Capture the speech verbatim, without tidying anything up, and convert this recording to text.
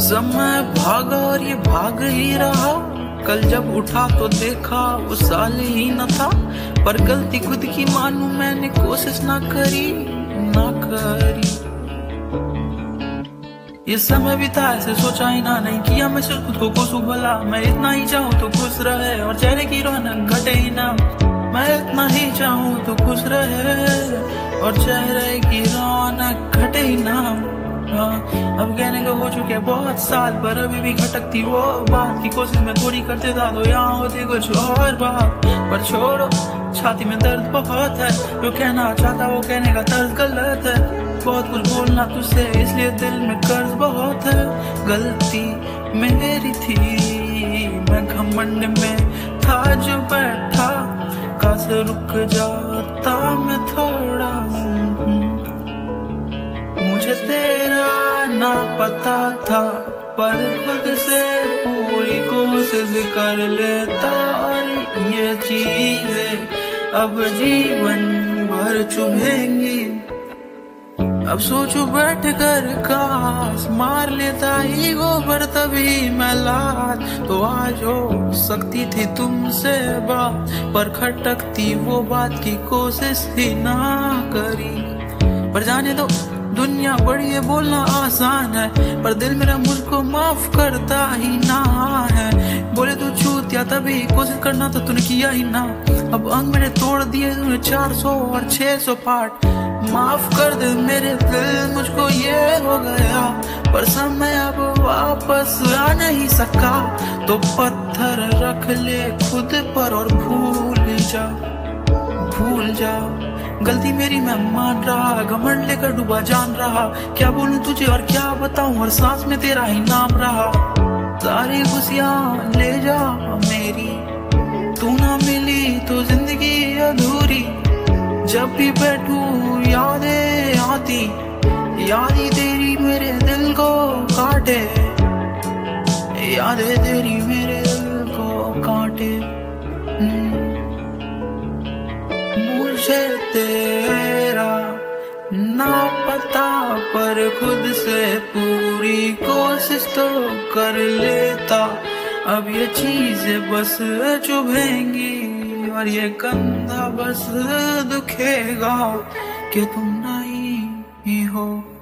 समय भागा और ये भाग ही रहा। कल जब उठा तो देखा वो साल ही न था। पर गलती खुद की मानूं मैंने कोशिश ना करी ना करी। ये समय भी था ऐसे सोचा ही ना, नहीं किया मैं सिर्फ खुद को कोसू भला। मैं इतना ही चाहूँ तो खुश रहे और चेहरे की रौनक घटे ही ना। मैं इतना ही चाहूँ तो खुश रहे और चेहरे की रौनक घटे ही ना। हाँ, अब कहने को हो चुके बहुत साल पर अभी भी खटकती वो बात की कोशिश मैं थोड़ी करते था तो यहाँ होती कुछ और बात। पर छोड़ो, छाती में दर्द बहुत है। जो कहना चाहता वो कहने का तर्ज गलत है। बहुत कुछ बोलना तुझसे इसलिए दिल में कर्ज बहुत है। गलती मेरी थी, मैं घमंड में था जो बैठा। काश रुक जाता मैं थोड़ा। मुझे तेरा ना पता था पर खुद से पूरी कोशिश कर लेता। और ये चीजें अब जीवन भर चुभेंगी। अब सोचू बैठ कर काश मार लेता ही गोबर तभी मैं लात। तो आज हो सकती थी तुमसे बात पर खटकती वो बात की कोशिश ही ना करी। पर जाने दो, दुनिया बड़ी है बोलना आसान है पर दिल मेरा मुझको माफ करता ही ना है। बोले तू छूत या तभी कोशिश करना तो तूने किया ही ना। अब अंग मेरे तोड़ दिए तूने चार सौ और छह सौ पार्ट। माफ कर दे मेरे दिल मुझको ये हो गया पर समय अब वापस आ नहीं सका। तो पत्थर रख ले खुद पर और भूल जा भूल जा। गलती मेरी मैं मान रहा, घमंड लेकर डूबा जान रहा। क्या बोलूं तुझे और क्या बताऊं, हर सांस में तेरा ही नाम रहा। सारी खुशियां ले जा मेरी, तू ना मिली तो जिंदगी अधूरी। जब भी बैठूं यादें आती, यादें तेरी मेरे दिल को काटे। यादें तेरी मेरे दिल को काटे। मुझे तेरा ना पता पर खुद से पूरी कोशिश तो कर लेता। अब ये चीजें बस चुभेंगी और ये कंधा बस दुखेगा कि तुम नहीं हो।